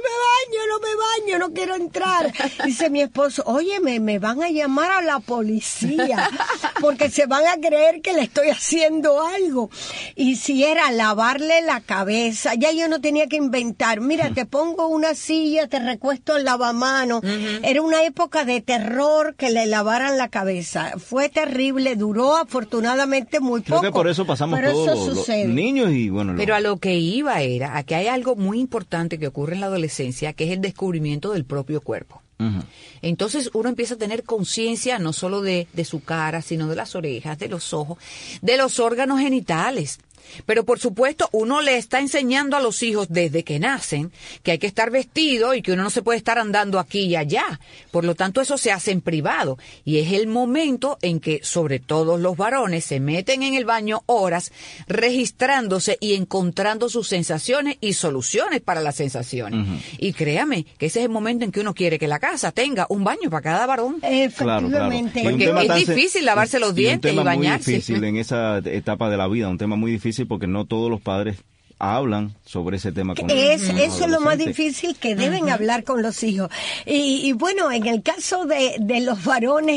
me baño, no quiero entrar. Dice mi esposo, oye, me van a llamar a la policía. Porque se van a creer que le estoy haciendo algo. Y si era lavarle la cabeza, ya yo no tenía que inventar. Mira, te pongo una silla, te recuesto el lavamanos. Era una época de terror que le lavaran la cabeza. Fue terrible, duró afortunadamente muy poco. Creo que por eso pasamos todos los niños y bueno. Pero a lo que iba era a que hay algo muy importante que ocurre en la adolescencia, que es el descubrimiento del propio cuerpo. Entonces uno empieza a tener conciencia no solo de su cara, sino de las orejas, de los ojos, de los órganos genitales. Pero por supuesto uno le está enseñando a los hijos desde que nacen que hay que estar vestido y que uno no se puede estar andando aquí y allá. Por lo tanto eso se hace en privado y es el momento en que sobre todo los varones se meten en el baño horas registrándose y encontrando sus sensaciones y soluciones para las sensaciones. Y créame que ese es el momento en que uno quiere que la casa tenga un baño para cada varón. Efectivamente. Porque es difícil lavarse los dientes y bañarse. Muy difícil en esa etapa de la vida, un tema muy difícil porque no todos los padres hablan sobre ese tema con eso es lo más difícil, que deben hablar con los hijos. Y bueno, en el caso de los varones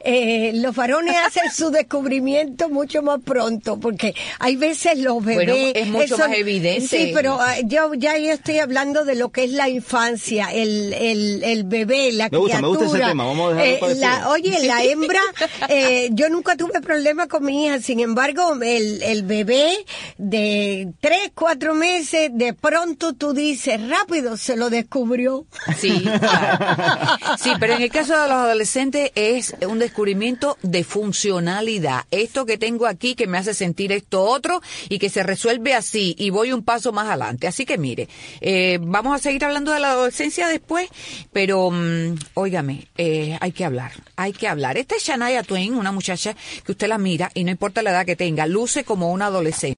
hacen su descubrimiento mucho más pronto, porque hay veces los bebés... Bueno, es mucho más evidente. Sí, pero yo estoy hablando de lo que es la infancia, el bebé, la criatura. Me gusta ese tema, vamos a dejarlo Oye, la hembra, yo nunca tuve problema con mi hija, sin embargo, el bebé de 3, 4 meses, de pronto tú dices, rápido, se lo descubrió. Sí, claro. Sí, pero en el caso de los adolescentes es un descubrimiento de funcionalidad. Esto que tengo aquí que me hace sentir esto otro y que se resuelve así y voy un paso más adelante. Así que mire, vamos a seguir hablando de la adolescencia después, pero óigame, hay que hablar. Esta es Shania Twain, una muchacha que usted la mira y no importa la edad que tenga, luce como una adolescente.